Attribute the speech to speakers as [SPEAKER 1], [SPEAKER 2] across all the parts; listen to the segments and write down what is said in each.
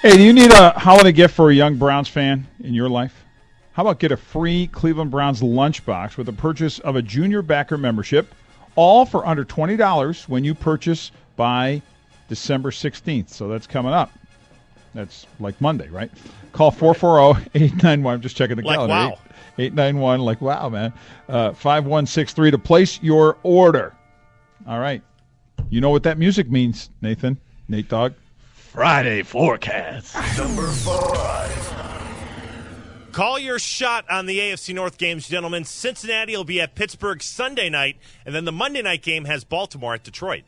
[SPEAKER 1] Hey, do you need a holiday gift for a young Browns fan in your life? How about get a free Cleveland Browns lunchbox with the purchase of a junior backer membership, all for under $20 when you purchase by December 16th. So that's coming up. That's like Monday, right? Call 440-891. I'm just checking the calendar.
[SPEAKER 2] Wow.
[SPEAKER 1] 891, like wow, man. 5163 to place your order. All right. You know what that music means, Nathan. Nate Dogg.
[SPEAKER 3] Friday forecast.
[SPEAKER 4] Number 5.
[SPEAKER 2] Call your shot on the AFC North games, gentlemen. Cincinnati will be at Pittsburgh Sunday night, and then the Monday night game has Baltimore at Detroit.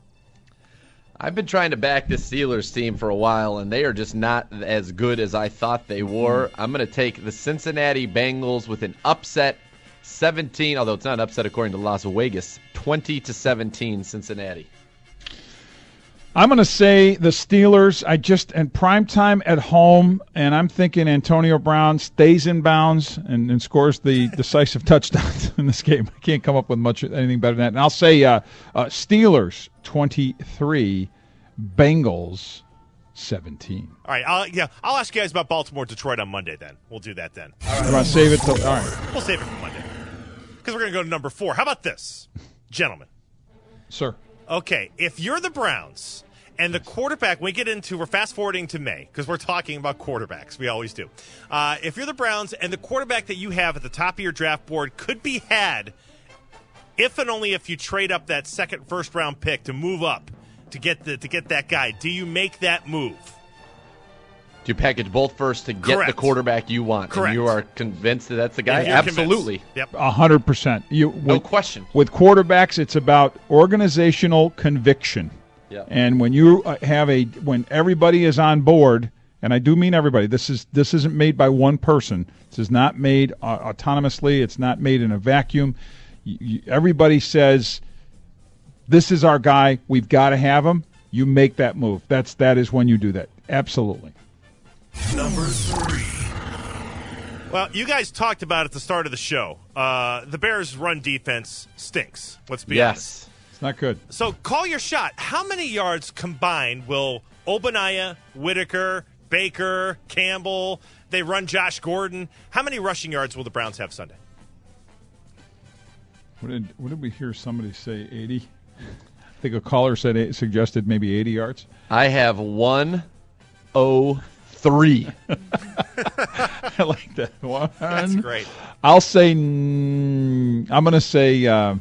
[SPEAKER 3] I've been trying to back this Steelers team for a while, and they are just not as good as I thought they were. I'm going to take the Cincinnati Bengals with an upset 17, although it's not an upset according to Las Vegas, 20-17 Cincinnati.
[SPEAKER 1] I'm going to say the Steelers. And primetime at home, and I'm thinking Antonio Brown stays in bounds and scores the decisive touchdowns in this game. I can't come up with anything better than that. And I'll say Steelers 23, Bengals 17.
[SPEAKER 2] All right, I'll ask you guys about Baltimore Detroit on Monday. Then we'll do that then.
[SPEAKER 1] All right. Save it till all right.
[SPEAKER 2] We'll save it for Monday because we're going to go to number 4. How about this, gentlemen?
[SPEAKER 1] Sir.
[SPEAKER 2] Okay, if you're the Browns and the quarterback, we're fast-forwarding to May because we're talking about quarterbacks. We always do. If you're the Browns and the quarterback that you have at the top of your draft board could be had if and only if you trade up that second first-round pick to move up to get that guy, do you make that move?
[SPEAKER 3] Do you package both first to get
[SPEAKER 2] Correct.
[SPEAKER 3] the quarterback you want?
[SPEAKER 2] Correct.
[SPEAKER 3] And you are convinced that that's the guy?
[SPEAKER 2] If you're
[SPEAKER 3] Absolutely.
[SPEAKER 2] convinced. Yep.
[SPEAKER 1] 100%.
[SPEAKER 3] No question.
[SPEAKER 1] With quarterbacks, it's about organizational conviction.
[SPEAKER 3] Yep.
[SPEAKER 1] And when you when everybody is on board, and I do mean everybody, this isn't made by one person. This is not made autonomously. It's not made in a vacuum. Everybody says, this is our guy. We've got to have him. You make that move. That is when you do that. Absolutely.
[SPEAKER 4] Number 3.
[SPEAKER 2] Well, you guys talked about at the start of the show. The Bears' run defense stinks. Let's be honest.
[SPEAKER 1] It's not good.
[SPEAKER 2] So call your shot. How many yards combined will Obadiah, Whitaker, Baker, Campbell, they run Josh Gordon? How many rushing yards will the Browns have Sunday?
[SPEAKER 1] What did we hear somebody say, 80? I think a caller suggested maybe 80 yards.
[SPEAKER 3] I have 103.
[SPEAKER 1] I like that one.
[SPEAKER 2] That's great.
[SPEAKER 1] I'll say I'm going to say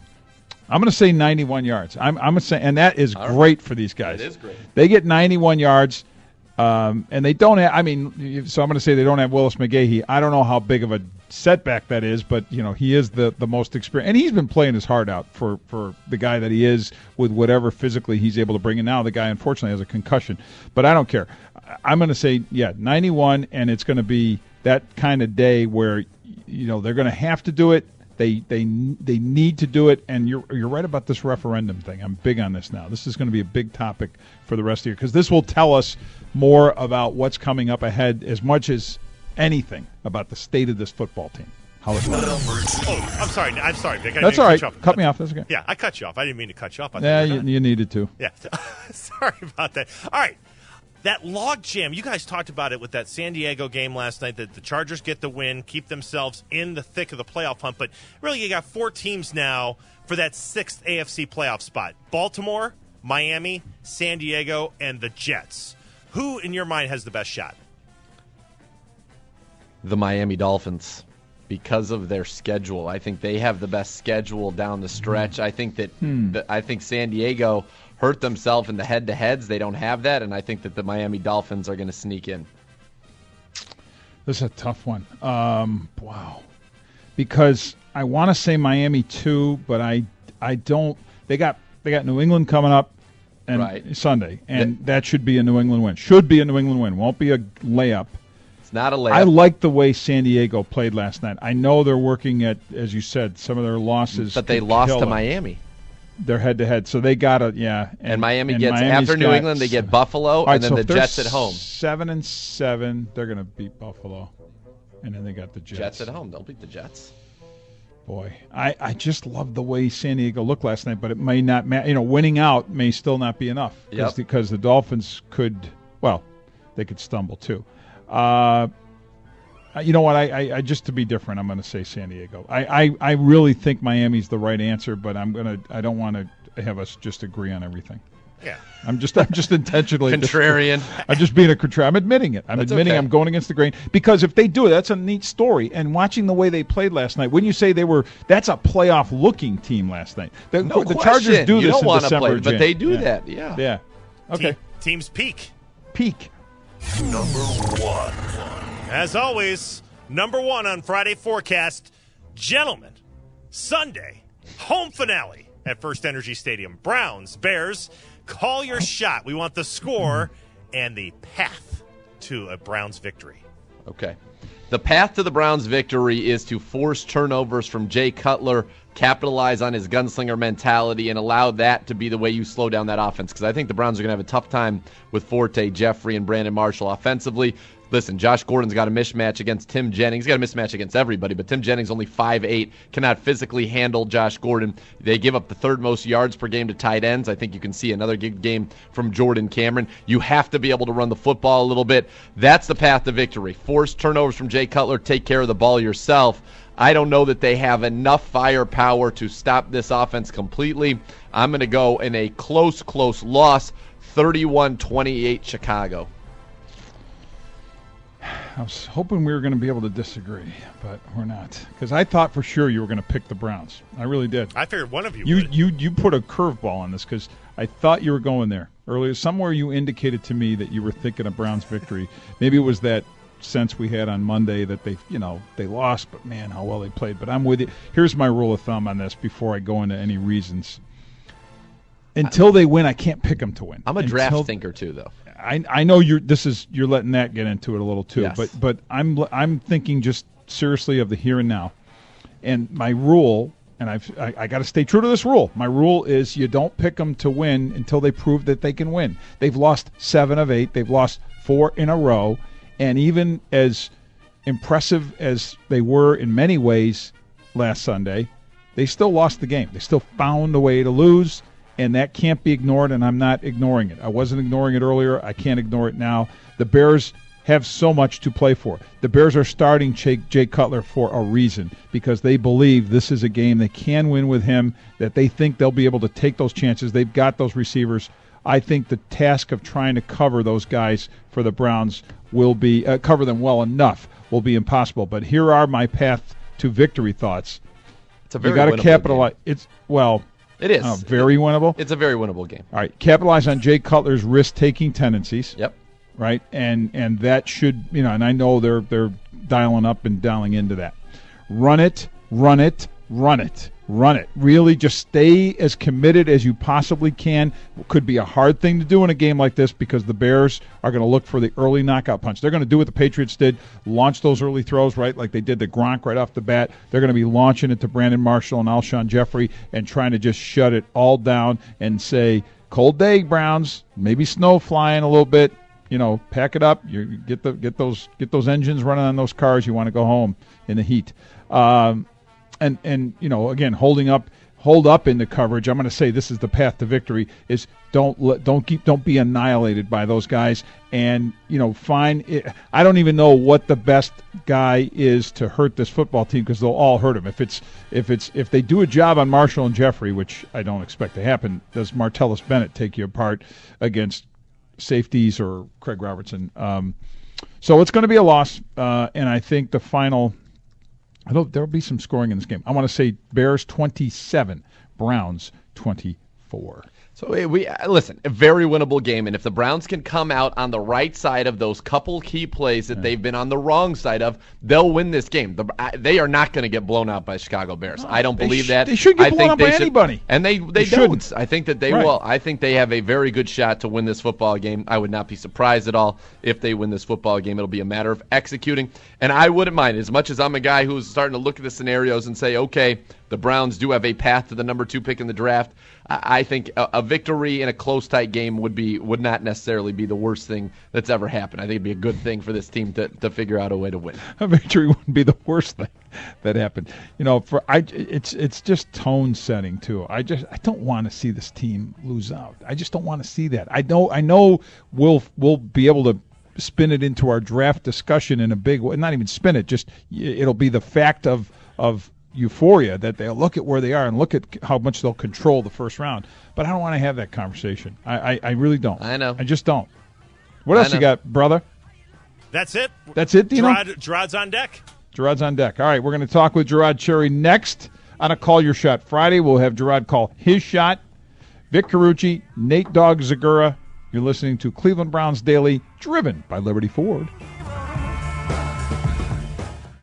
[SPEAKER 1] 91 yards. I'm going to say, and that is great for these guys.
[SPEAKER 3] It is great.
[SPEAKER 1] They get 91 yards, and they don't have. So I'm going to say they don't have Willis McGahee. I don't know how big of a setback that is, but he is the most experienced, and he's been playing his heart out for the guy that he is with whatever physically he's able to bring in. Now the guy unfortunately has a concussion, but I don't care. I'm going to say 91, and it's going to be that kind of day where they're going to have to do it. They need to do it, and you're right about this referendum thing. I'm big on this now. This is going to be a big topic for the rest of the year because this will tell us more about what's coming up ahead as much as anything about the state of this football team. How it
[SPEAKER 4] Number
[SPEAKER 1] looks.
[SPEAKER 4] 2.
[SPEAKER 2] I'm sorry, Vic.
[SPEAKER 1] That's all right. Cut me off. That's okay.
[SPEAKER 2] Yeah, I cut you off. I didn't mean to cut you off.
[SPEAKER 1] Yeah, you needed to.
[SPEAKER 2] Yeah, sorry about that. All right. That log jam, you guys talked about it with that San Diego game last night, that the Chargers get the win, keep themselves in the thick of the playoff hunt. But really, you got 4 teams now for that 6th AFC playoff spot. Baltimore, Miami, San Diego, and the Jets. Who, in your mind, has the best shot?
[SPEAKER 3] The Miami Dolphins, because of their schedule. I think they have the best schedule down the stretch. I think that I think San Diego hurt themselves in the head-to-heads. They don't have that, and I think that the Miami Dolphins are going to sneak in.
[SPEAKER 1] This is a tough one. Wow. Because I want to say Miami too, but I don't. They got New England coming up and Sunday, and that should be a New England win. Should be a New England win. Won't be a layup.
[SPEAKER 3] It's not a layup.
[SPEAKER 1] I like the way San Diego played last night. I know they're working at, as you said, some of their losses.
[SPEAKER 3] But they lost to Miami.
[SPEAKER 1] They're head-to-head, so they got to, yeah.
[SPEAKER 3] And Miami gets, after New England, they get Buffalo, and then the Jets at home.
[SPEAKER 1] 7-7, they're going to beat Buffalo. And then they got the Jets.
[SPEAKER 3] Jets at home. They'll beat the Jets.
[SPEAKER 1] Boy, I just love the way San Diego looked last night, but it may not matter. Winning out may still not be enough. Because the Dolphins could, stumble too. You know what? I just to be different, I'm going to say San Diego. I really think Miami's the right answer, but I don't want to have us just agree on everything.
[SPEAKER 2] Yeah.
[SPEAKER 1] I'm just intentionally
[SPEAKER 3] Contrarian.
[SPEAKER 1] I'm just being a contrarian. I'm admitting it. I'm
[SPEAKER 3] That's
[SPEAKER 1] admitting
[SPEAKER 3] okay.
[SPEAKER 1] I'm going against the grain because if they do it, that's a neat story. And watching the way they played last night, wouldn't you say that's a playoff looking team last night? The Chargers do
[SPEAKER 3] you
[SPEAKER 1] this
[SPEAKER 3] don't
[SPEAKER 1] in
[SPEAKER 3] want to
[SPEAKER 1] December,
[SPEAKER 3] play, but
[SPEAKER 1] Jan.
[SPEAKER 3] they do
[SPEAKER 1] Yeah.
[SPEAKER 3] that. Yeah.
[SPEAKER 1] Yeah. Okay.
[SPEAKER 2] Teams peak.
[SPEAKER 1] Peak.
[SPEAKER 4] Number 1.
[SPEAKER 2] As always, number 1 on Friday forecast. Gentlemen, Sunday, home finale at First Energy Stadium. Browns, Bears, call your shot. We want the score and the path to a Browns victory.
[SPEAKER 3] Okay. The path to the Browns' victory is to force turnovers from Jay Cutler, capitalize on his gunslinger mentality, and allow that to be the way you slow down that offense. Because I think the Browns are going to have a tough time with Forte, Jeffrey, and Brandon Marshall offensively. Listen, Josh Gordon's got a mismatch against Tim Jennings. He's got a mismatch against everybody, but Tim Jennings only 5'8", cannot physically handle Josh Gordon. They give up the third most yards per game to tight ends. I think you can see another good game from Jordan Cameron. You have to be able to run the football a little bit. That's the path to victory. Force turnovers from Jay Cutler. Take care of the ball yourself. I don't know that they have enough firepower to stop this offense completely. I'm going to go in a close loss, 31-28 Chicago.
[SPEAKER 1] I was hoping we were going to be able to disagree, but we're not. Because I thought for sure you were going to pick the Browns. I really did.
[SPEAKER 2] I figured one of you would.
[SPEAKER 1] You put a curveball on this because I thought you were going there earlier. Somewhere you indicated to me that you were thinking of Browns victory. Maybe it was that sense we had on Monday that they lost, but man, how well they played. But I'm with you. Here's my rule of thumb on this before I go into any reasons. Until they win, I can't pick them to win.
[SPEAKER 3] I'm a draft thinker too, though.
[SPEAKER 1] I know you're letting that get into it a little too,
[SPEAKER 3] Yes.
[SPEAKER 1] but I'm thinking just seriously of the here and now, and my rule, and I got to stay true to this rule. My rule is you don't pick them to win until they prove that they can win. They've lost 7 of 8. They've lost 4 in a row, and even as impressive as they were in many ways last Sunday, they still lost the game. They still found a way to lose. And that can't be ignored, and I'm not ignoring it. I wasn't ignoring it earlier. I can't ignore it now. The Bears have so much to play for. The Bears are starting Jay Cutler for a reason, because they believe this is a game they can win with him, that they think they'll be able to take those chances. They've got those receivers. I think the task of trying to cover those guys for the Browns will be cover them well enough will be impossible. But here are my path to victory thoughts.
[SPEAKER 3] It's a very
[SPEAKER 1] you got to
[SPEAKER 3] winnable
[SPEAKER 1] capitalize.
[SPEAKER 3] game.
[SPEAKER 1] It is very winnable.
[SPEAKER 3] It's a very winnable game.
[SPEAKER 1] All right, capitalize on Jay Cutler's risk-taking tendencies.
[SPEAKER 3] Yep.
[SPEAKER 1] Right, and that should, and I know they're dialing up and dialing into that. Run it. Really, just stay as committed as you possibly can. Could be a hard thing to do in a game like this because the Bears are going to look for the early knockout punch. They're going to do what the Patriots did, launch those early throws, right, like they did to Gronk right off the bat. They're going to be launching it to Brandon Marshall and Alshon Jeffrey and trying to just shut it all down and say, cold day, Browns, maybe snow flying a little bit. Pack it up. You get those engines running on those cars. You want to go home in the heat. And again, hold up in the coverage. I'm going to say this is the path to victory: is don't be annihilated by those guys, and find it. I don't even know what the best guy is to hurt this football team because they'll all hurt him. If they do a job on Marshall and Jeffrey, which I don't expect to happen, does Martellus Bennett take you apart against safeties or Craig Robertson? So it's going to be a loss, and I think the final. There'll be some scoring in this game. I want to say Bears 27, Browns 24.
[SPEAKER 3] So listen, a very winnable game, and if the Browns can come out on the right side of those couple key plays that they've been on the wrong side of, they'll win this game. They are not going to get blown out by Chicago Bears. I don't believe that.
[SPEAKER 1] They should get blown out by anybody.
[SPEAKER 3] And they don't.
[SPEAKER 1] Shouldn't.
[SPEAKER 3] I think that they
[SPEAKER 1] Right.
[SPEAKER 3] will. I think they have a very good shot to win this football game. I would not be surprised at all if they win this football game. It'll be a matter of executing, and I wouldn't mind, as much as I'm a guy who's starting to look at the scenarios and say, okay, the Browns do have a path to the number 2 pick in the draft. I think a victory in a close, tight game would not necessarily be the worst thing that's ever happened. I think it'd be a good thing for this team to figure out a way to win.
[SPEAKER 1] A victory wouldn't be the worst thing that happened. It's just tone setting too. I don't want to see this team lose out. I just don't want to see that. I know we'll be able to spin it into our draft discussion in a big way. Not even spin it, just it'll be the fact of euphoria that they'll look at where they are and look at how much they'll control the first round. But I don't want to have that conversation. I really don't.
[SPEAKER 3] I know.
[SPEAKER 1] I just don't. What else you got, brother?
[SPEAKER 2] That's it.
[SPEAKER 1] That's it, Dino?
[SPEAKER 2] Gerard's on deck.
[SPEAKER 1] Gerard's on deck. All right, we're going to talk with Gerard Cherry next on a Call Your Shot Friday. We'll have Gerard call his shot. Vic Carucci, Nate Dogg Zagura. You're listening to Cleveland Browns Daily, driven by Liberty Ford.